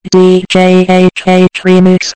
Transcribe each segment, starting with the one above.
DJ HH Remix.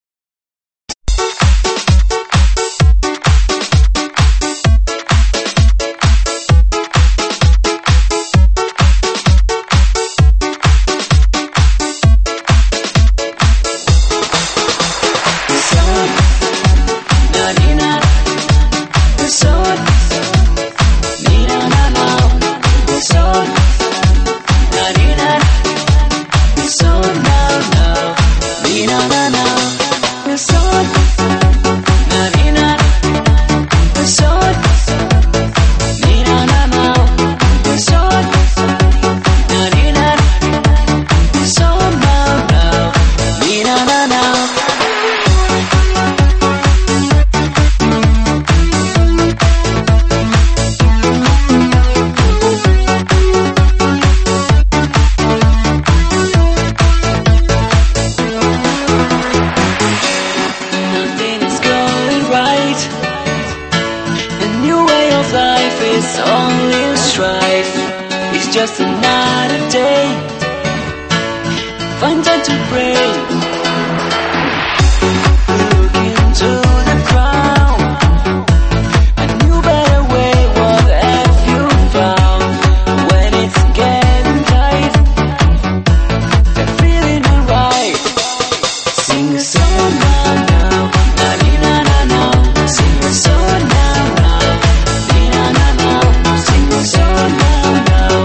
Just another day. Find time to pray. Look into the ground. A new better way. What have you found? When it's getting tight, they're feeling alright. Sing a song now, now, na na na na. Sing a song now, now, na na na. Sing a song now, now.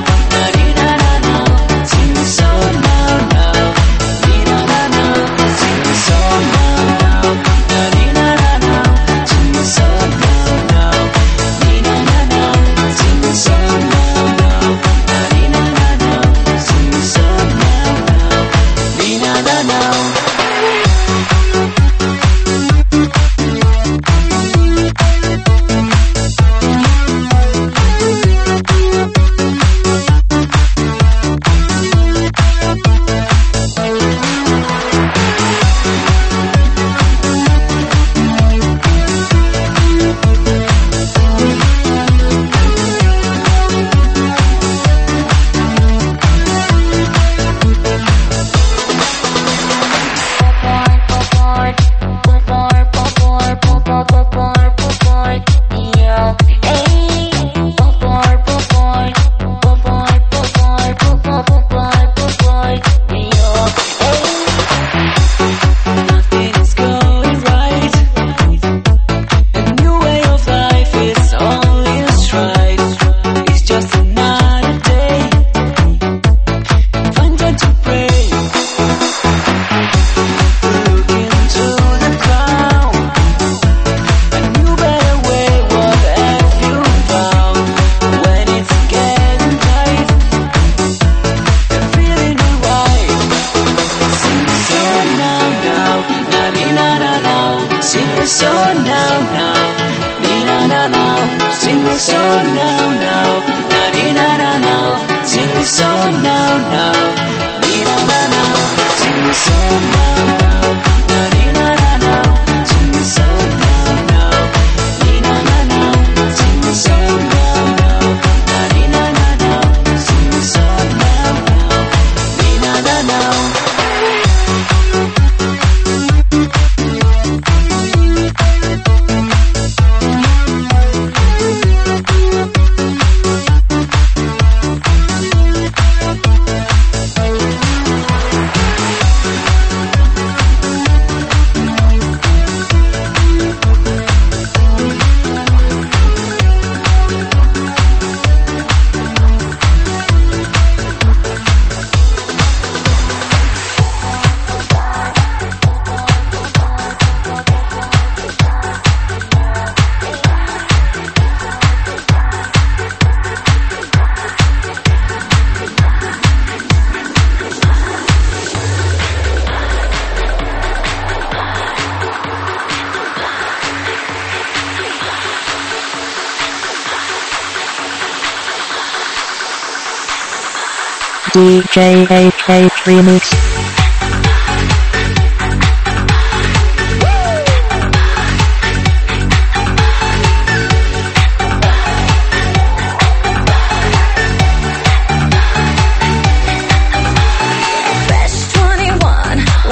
DJ HH Remix. Fresh 21.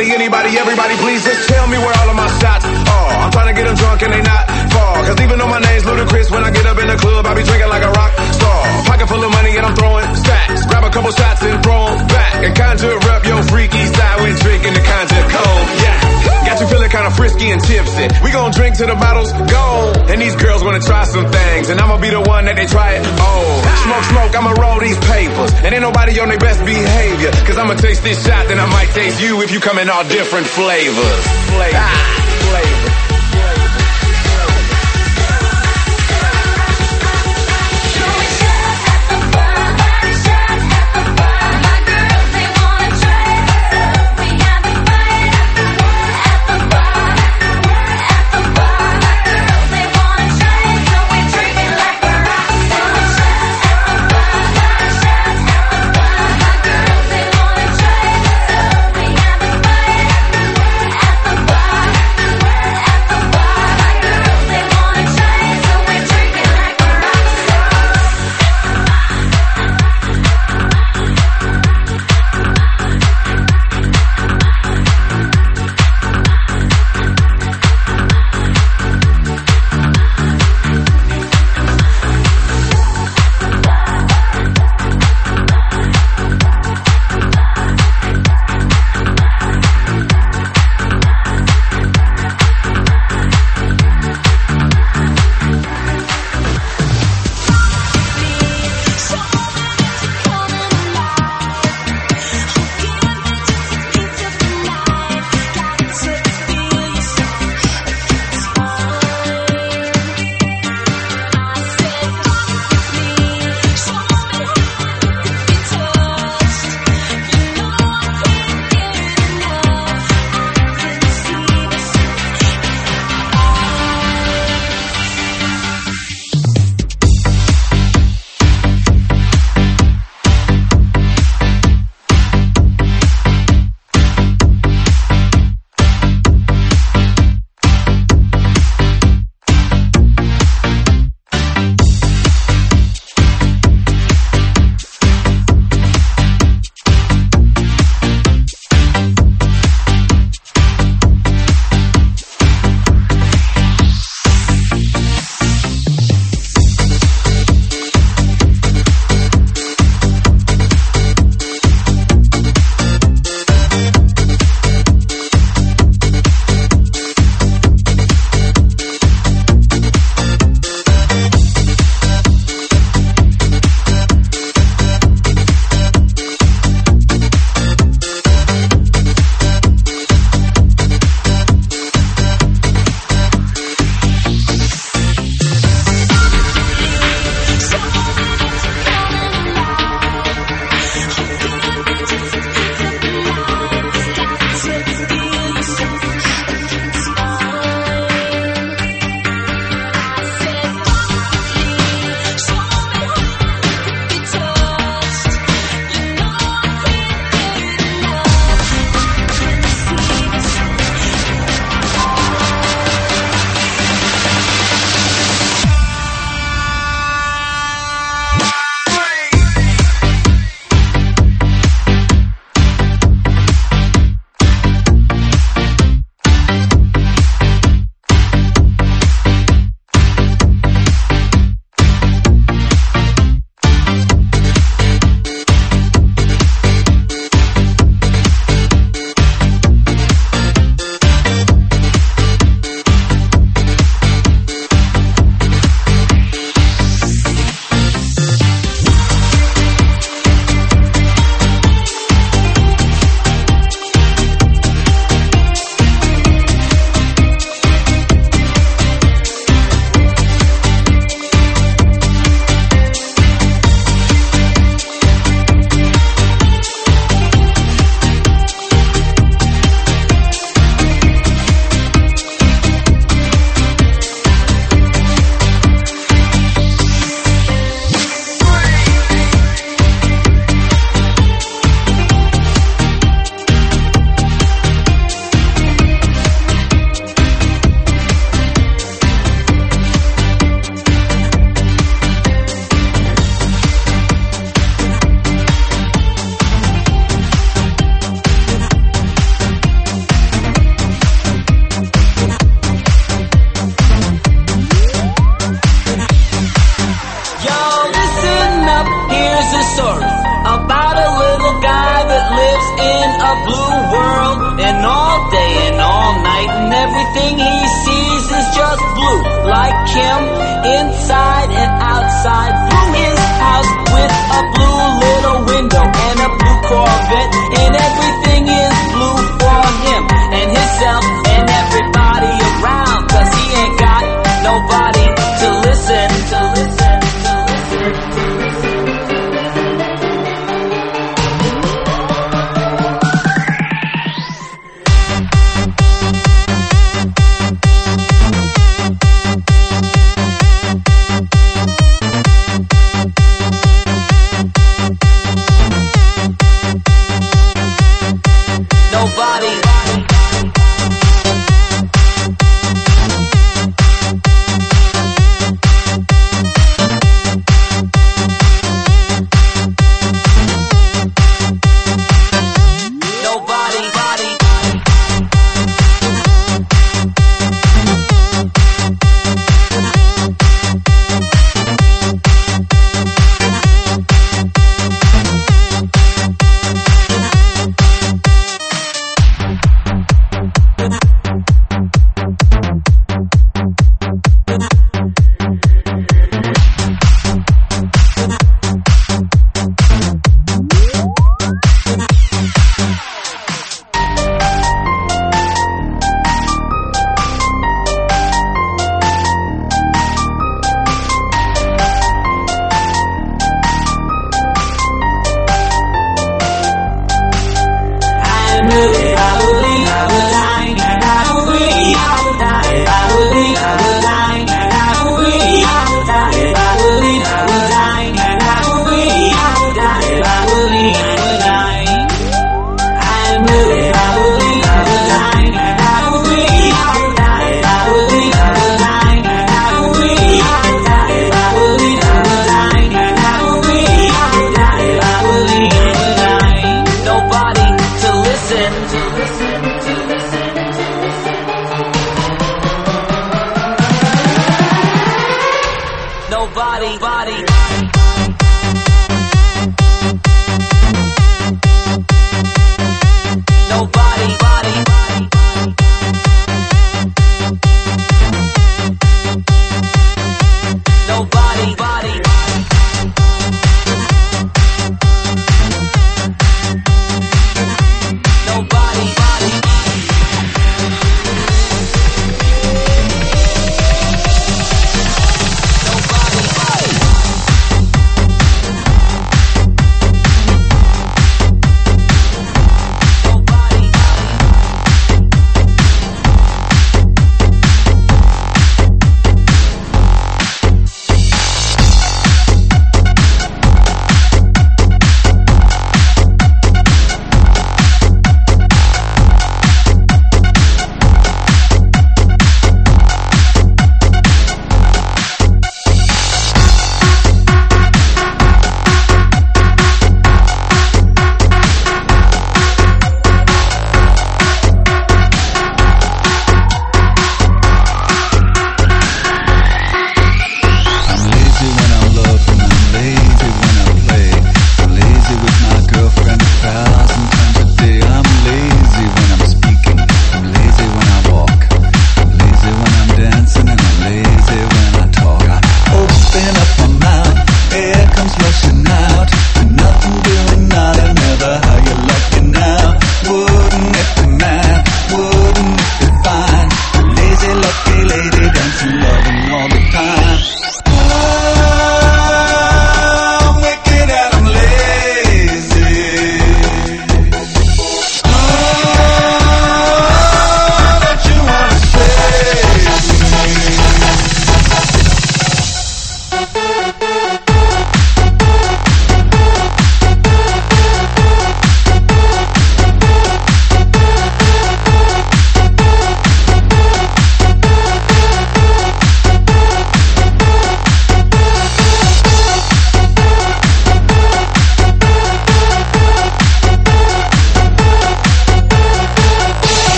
anybody, everybody, please just tell me where all of my shots are. I'm trying to get them drunk and they not far. Cause even though my name's ludicrous, when I get up in the club, I be drinking like a rock star. Pocket full of money and I'm throwing stacks. Grab a couple shots and throw them back. And conjure up your freaky style when drinking the conjure cold. Yeah, got you feeling kinda frisky and tipsy. We gon' drink till the bottle's gone. And these girls wanna try some things, and I'ma be the one that they try it on. Smoke, smoke, I'ma roll these papers. And ain't nobody on their best behavior. Cause I'ma taste this shot, then I might taste you if you come in all different flavors. Flavors. and all day and all night, and everything he sees is just blue, like him, inside and outside. Blue his house with a blue little window and a blue Corvette, and everything is blue for him and himself and everybody around, 'cause he ain't got nobody to listen, to listen, to listen.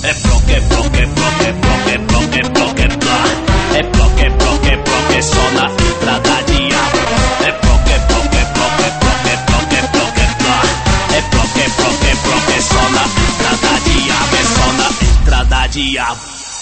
É proc, é proc, é proc, é proc, é proc, é proc, é blá. É proc, é proc, é proc, é só na entrada de ar. É proc, é proc, é proc, é proc, é proc, é proc, é blá. É proc, é proc, é proc, é só na entrada de ar. É só na entrada de ar.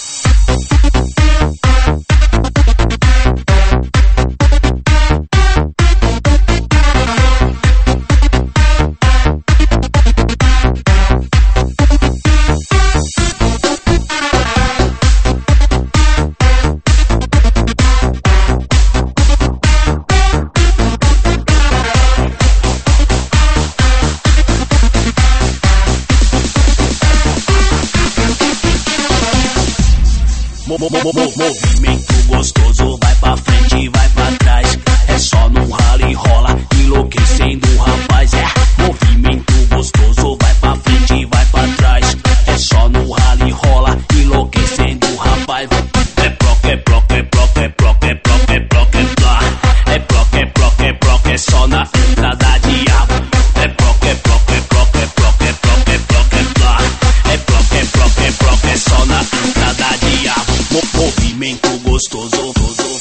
Movimento gostoso, vai pra frente, vai pra trás. É só no rally rola, enlouquecendo o rapaz. É movimento gostoso, vai pra frente, vai pra trás. É só no rally rola, enlouquecendo o rapaz. É proc, é proc, é proc, é proc, é proc, é proc, é blá. É proc, é proc, é proc, é só na entrada de ar. É proc, é proc, é proc, é proc, é proc, é proc, é blá. É proc, é proc, é proc, é só na entrada de ar. Movimento gostoso.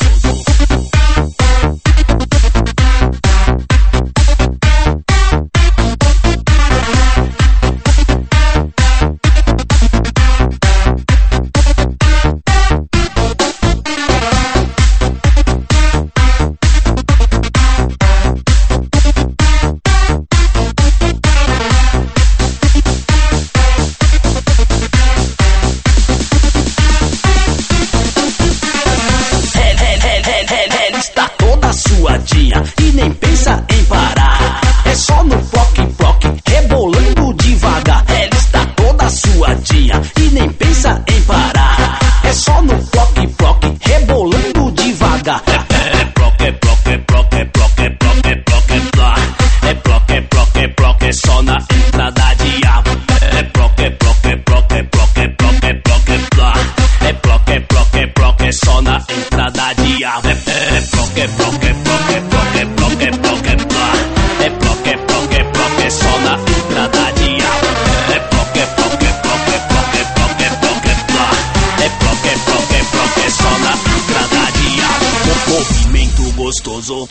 Suadinha e nem pensa em parar. É só no proc, proc, rebolando devagar. Ela está toda suadinha e nem pensa em parar. É só no proc, proc, rebolando devagar. É proc, é proc, é proc, é proc, é proc, é proc, é blá. É proc, é proc, é proc, é só na entrada de ar. É proc, é proc, é proc, é proc, é proc, é proc, é blá. É proc, é proc, é proc, é só na entrada de ar. É proc, é proc, é proc, é proc, é proc, é proc, é blá. É proc, é proc, é proc, é só na entrada de ar. É proc, é proc, é proc, é proc, é proc, é proc, é blá. É proc, é proc, é proc, é só na entrada de ar. Movimento gostoso.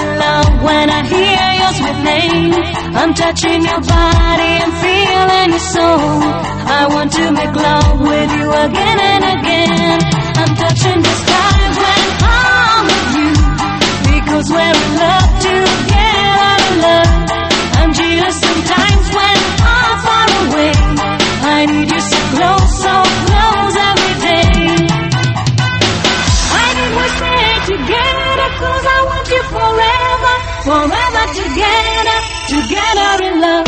in love when I hear your sweet name. I'm touching your body and feeling your soul. I want to make love with you again and again. I'm touching the sky when I'm with you, because we're in love together in love. I'm jealous sometimes when I'm far away. I need you so close every day. I need we stay together, 'cause I want you forever, forever together, together in love.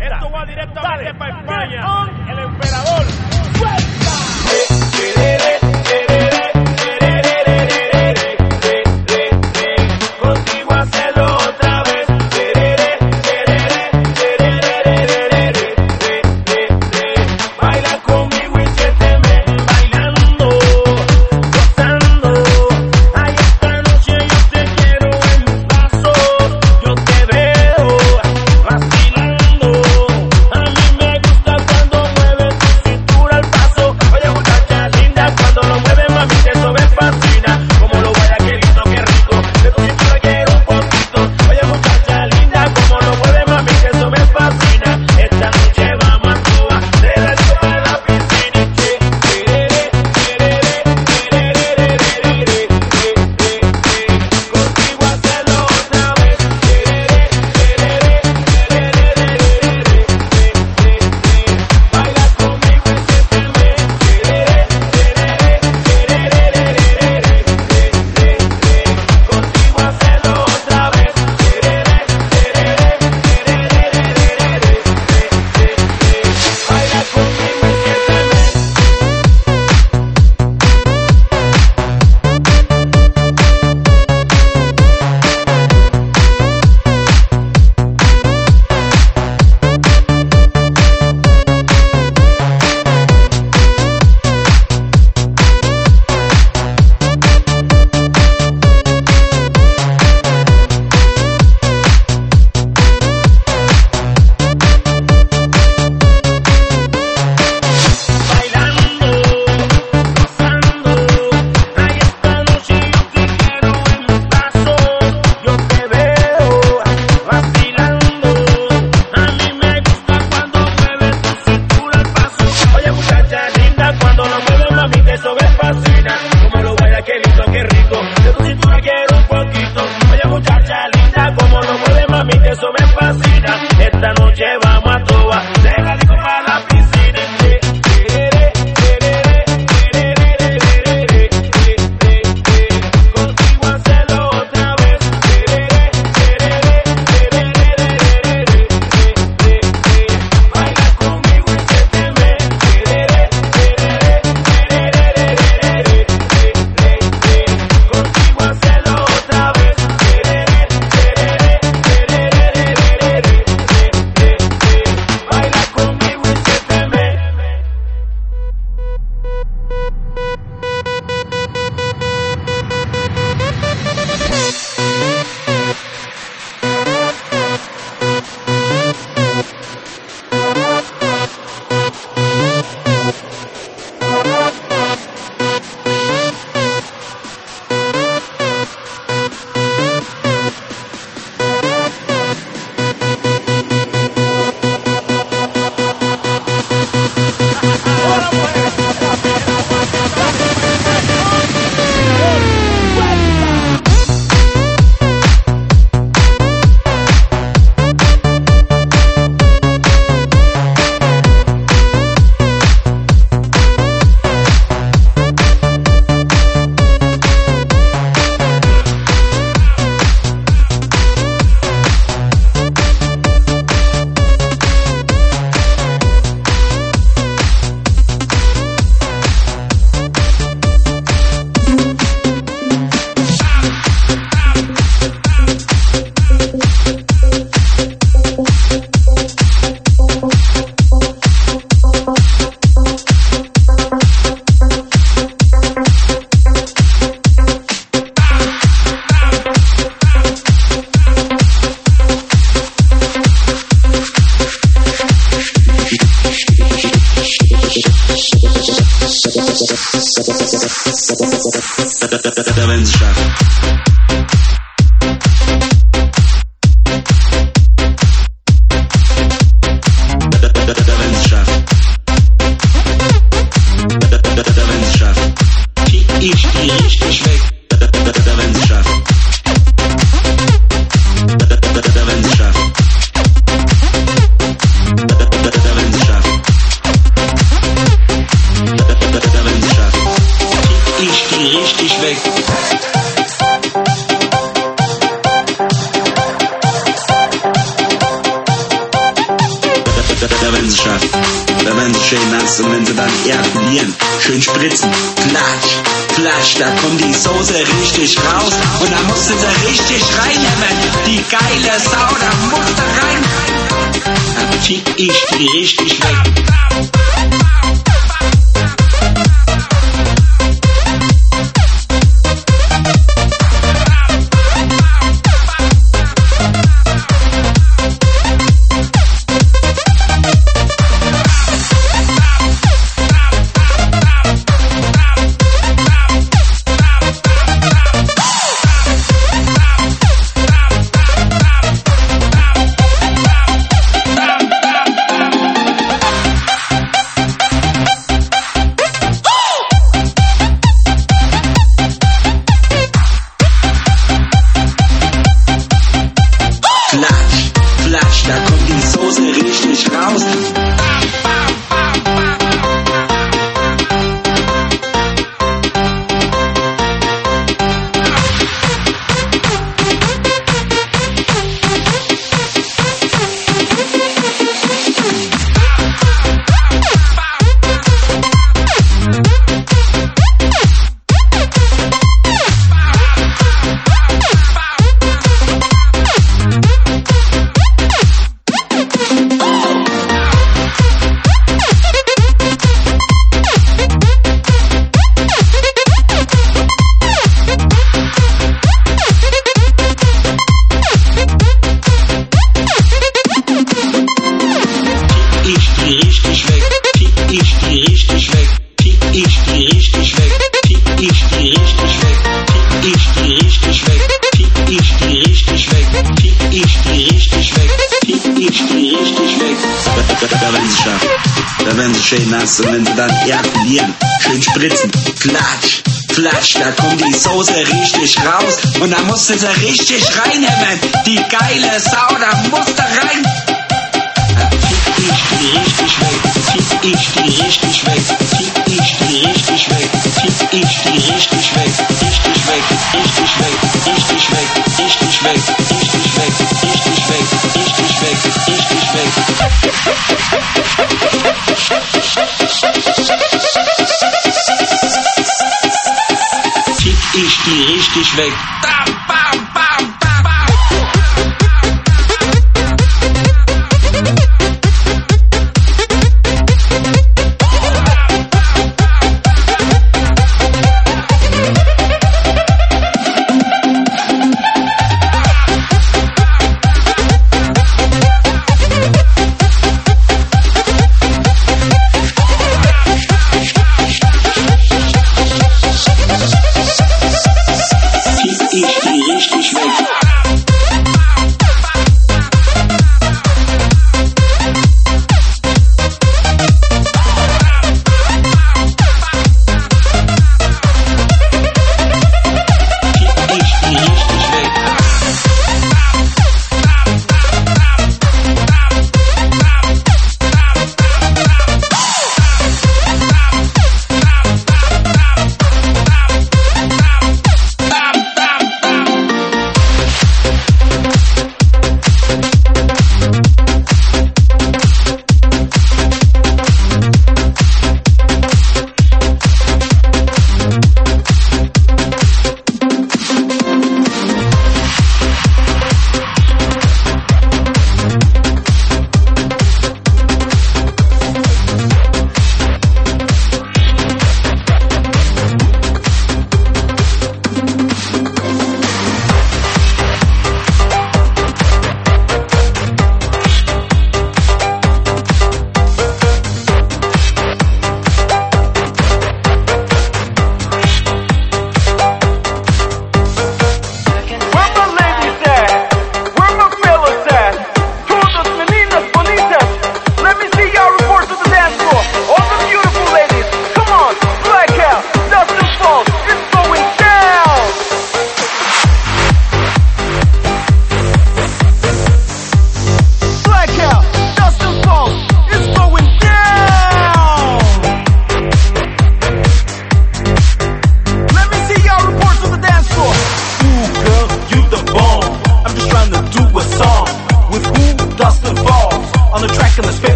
Esto va directamente para España. El emperador. ¡Suelta! Contigo hacerlo otra vez. Baila conmigo y siénteme bailando, gozando. Ay, esta noche yo te quiero en mis brazos. Yo te veo vacilando. A mí me gusta cuando mueves tu cintura al paso. Oye, muchacha linda, cuando lo mueves, mami, eso me fascina. Como lo baila, qué lindo, qué rico. De tu cintura quiero un poquito. Oye, muchacha linda, como lo mueves, mami, eso me fascina. Esta noche vamos a toa, de la a la piscina. Contigo hacerlo otra vez. Baila conmigo y siénteme. Contigo hacerlo otra vez. Baila conmigo y siénteme. Bailando, gozando. Ay, esta noche yo te quiero en mis brazos. Yo te veo vacilando. A mí me gusta cuando mueves tu cintura al paso. Oye, muchacha linda, cuando lo mueves, mami, eso me fascina. Como lo baila, qué lindo, qué rico. De tu cintura quiero un poquito. Oye, muchacha linda, como lo mueves, mami, eso me fascina. Esta noche vamos a toa, de la disco para la piscina. Contigo hacerlo otra vez. Baila conmigo y siénteme. Contigo hacerlo otra vez. Baila conmigo y siénteme. Richtig weg. Da wenn sie schafft, da wenn sie schön nass und wenn sie dann ejakulieren, schön spritzen, klatsch, klatsch, da kommt die Soße richtig raus und da musst du sie richtig reinnehmen, die geile Sau, da musst du rein. Dann fick ich die richtig weg. Da kommt die Soße richtig raus. Da wenn sie schön nass und wenn sie dann ejakulieren, schön spritzen, klatsch, klatsch, da kommt die Soße richtig raus und da musst du sie richtig reinnehmen, die geile Sau, da musst du rein. Da fick ich die richtig weg, fick ich die richtig weg, fick ich die richtig weg, fick ich die richtig weg, richtig weg, richtig weg, richtig weg, richtig weg, richtig weg, richtig weg, richtig weg, richtig weg. Fick ich die richtig weg. Bam, bam, bam, bam, bam.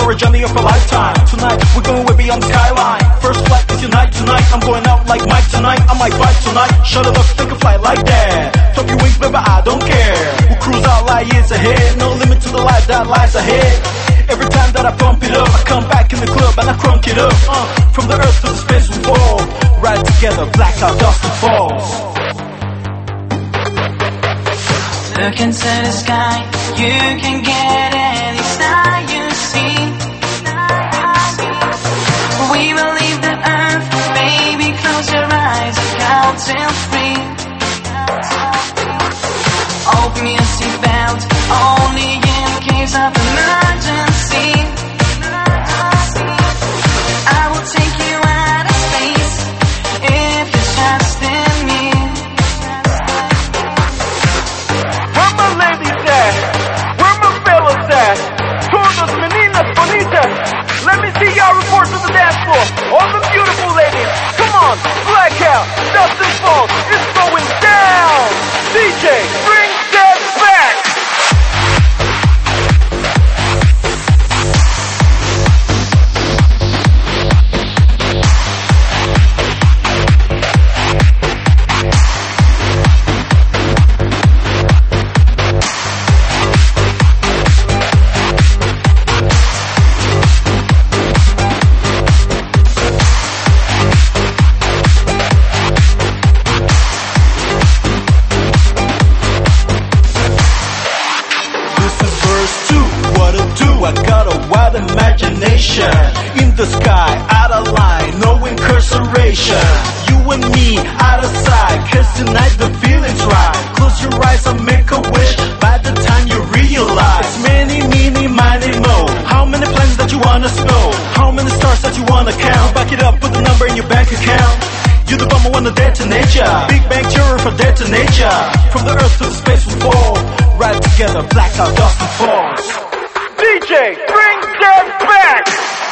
for a journey of a lifetime. Tonight, we're going way beyond the skyline. First flight is unite tonight. I'm going out like Mike tonight. I might fight tonight. Shut it up, take a flight like that. Flap your wings, baby, I don't care. We'll cruise out light years ahead. No limit to the life that lies ahead. Every time that I pump it up, I come back in the club and I crunk it up. From the earth to the space we fall. Ride together, blackout, dust and falls. Look into the sky, you can get any star you see. We will leave the earth, baby, close your eyes and count till 3. Open your seatbelt, only in case of emergency. I will take you out of space if you trust in me. Where my ladies at? Where my fellas at? Todas meninas bonitas. Let me see y'all report to the dance floor. All the beautiful ladies. Come on, blackout, dust and falls. It's going down. DJ, bring that back. I got a wide imagination. In the sky, out of line, no incarceration. You and me, out of sight, cause tonight the feeling's right. Close your eyes and make a wish. By the time you realize, many, miny, mo. How many planets that you wanna snow? How many stars that you wanna count? Back it up with the number in your bank account. You the bomb I wanna detonate ya. Big Bang Theory for detonation. From the earth to the space we fall. Right together, blackout, dust and falls. DJ, bring that back!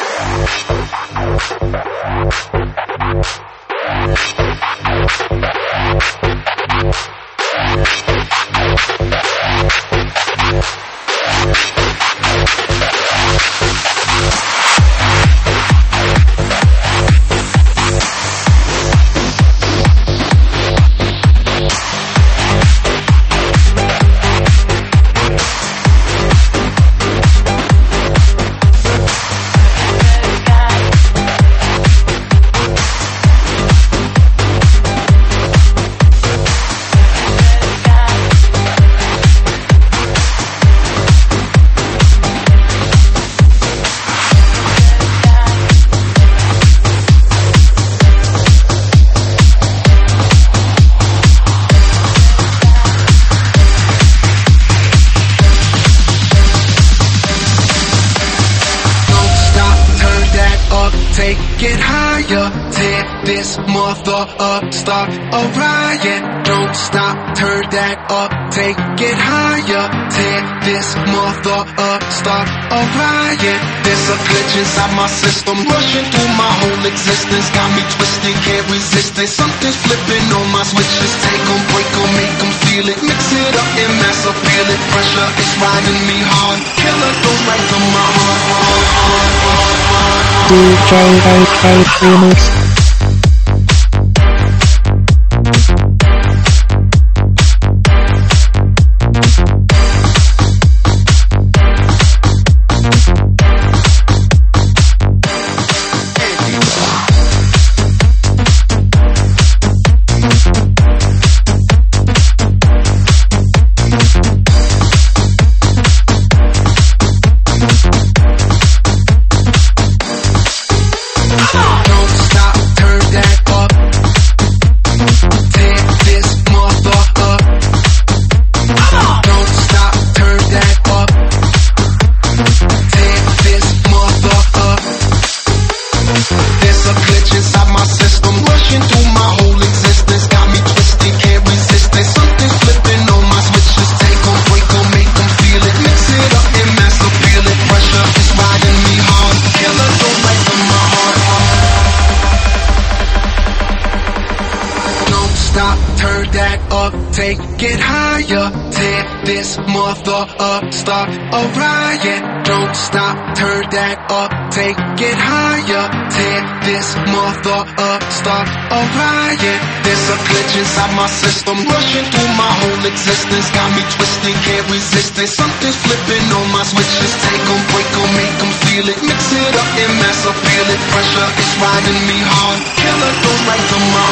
Get higher, tear this mother up, start a riot. Don't stop, turn that up, take it higher. Tear this mother up, start a riot. There's a glitch inside my system, rushing through my whole existence. Got me twisted, can't resist it. Something's flipping on my switches. Take 'em, break 'em, make 'em feel it. Mix it up and mass appeal it. Pressure is riding me hard. Killer goes right to my heart. DJ AK Remix. Don't stop. take it higher. Tear this mother up, start a riot. Don't stop, turn that up, take it higher. Tear this mother up, start a riot. There's a glitch inside my system, rushing through my whole existence. Got me twisting, can't resist it. Something's flipping on my switches. Take 'em, break 'em, make 'em feel it. Mix it up and mass appeal it. Pressure is riding me hard. Killer goes right to my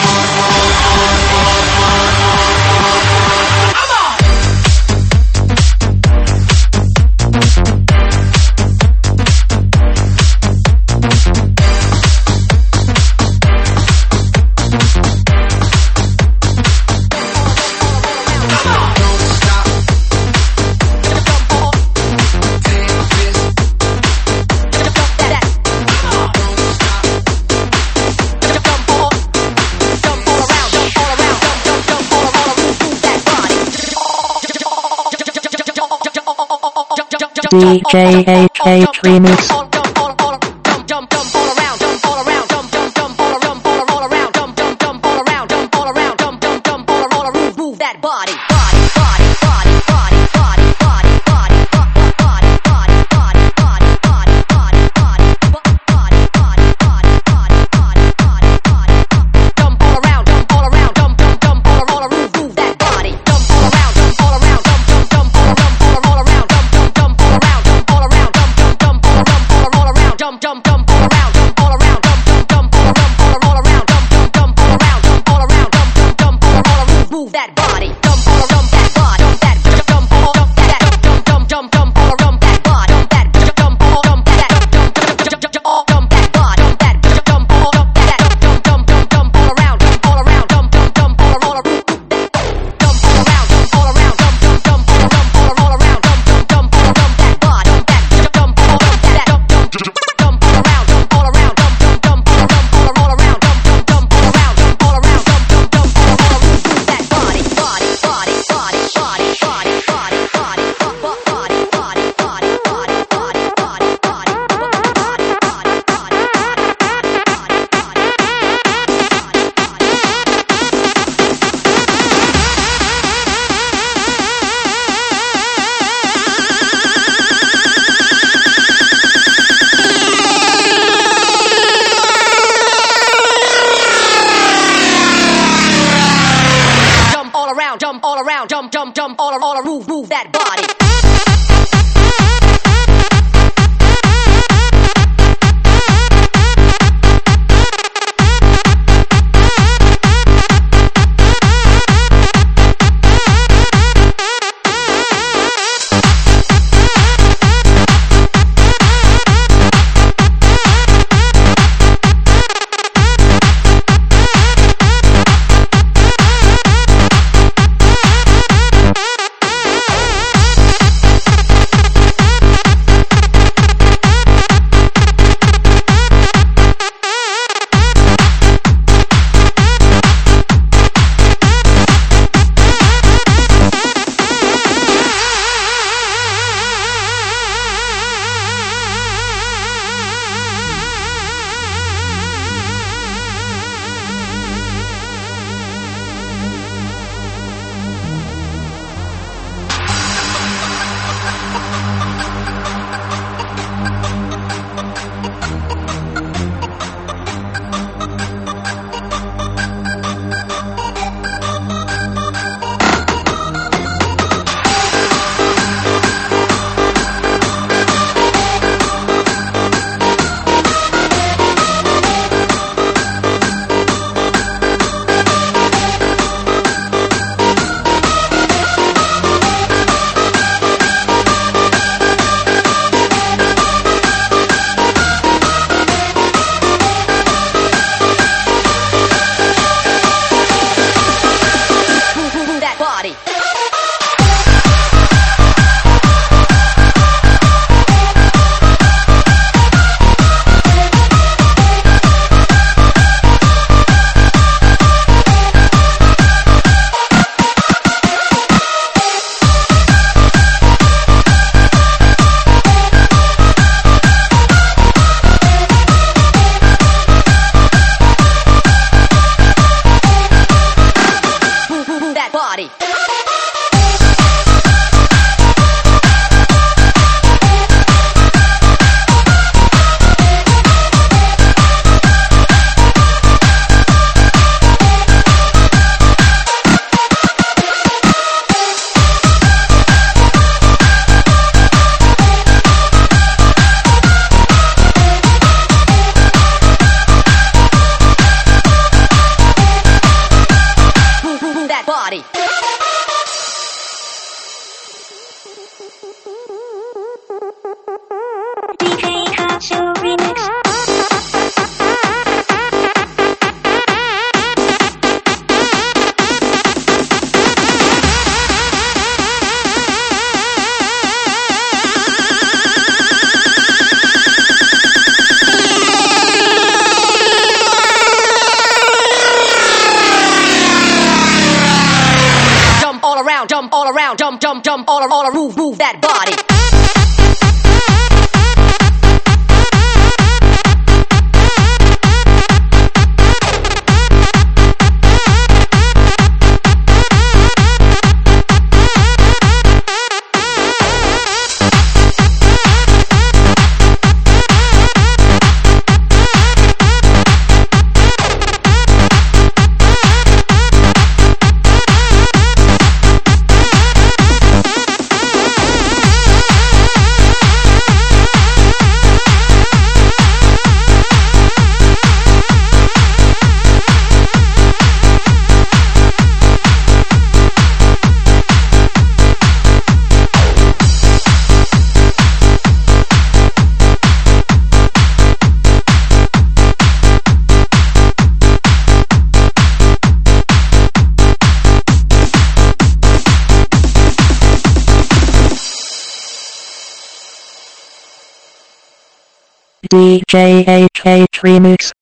DJ AK Remix. come all move that body. DJ HH Remix.